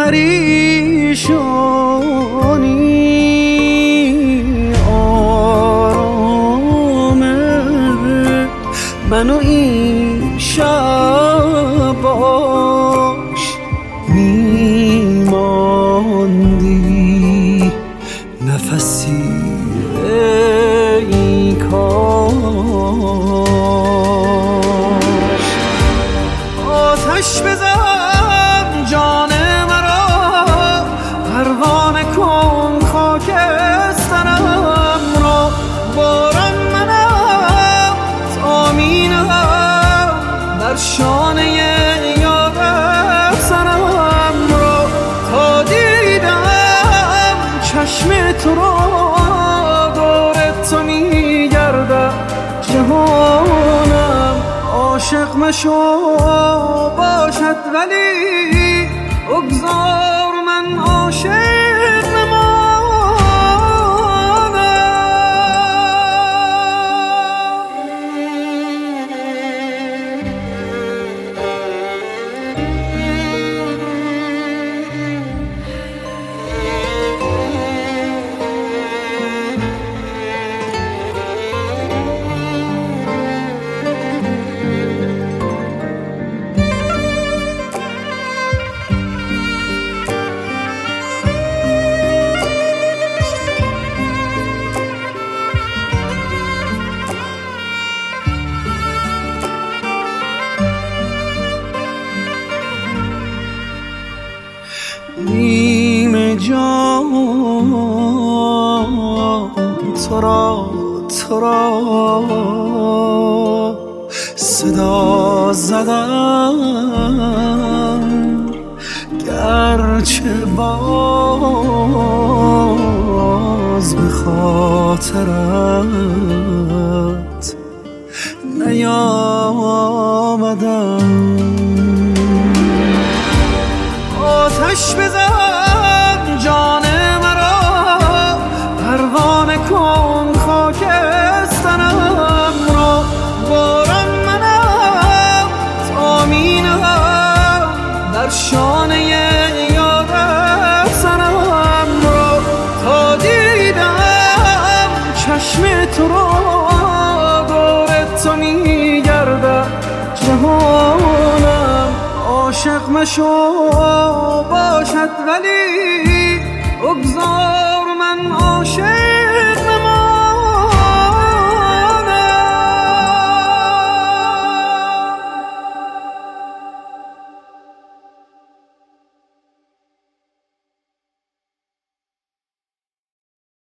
پریشانی آرامه منو این شب باش میماندی نفسی ای کاش آتش بزن جان مرا پروانه کن خاکسترم را باران منم تامینم بر شانه یادت سرم را تا دیدم چشم تو را دور تو میگردم جهانم عاشق مشو باشد ولی بگذار من عاشق نیم جان تو را صدا زدم گرچه باز به خاطرت نیامدم آتش بزن جان مرا پروانه کن خاکسترم را باران منم تامینم در شانه یادت سرم را تا دیدم چشم تو را دور تو میگردم جهانم عاشق مشو باشد ولی بگذار من عاشق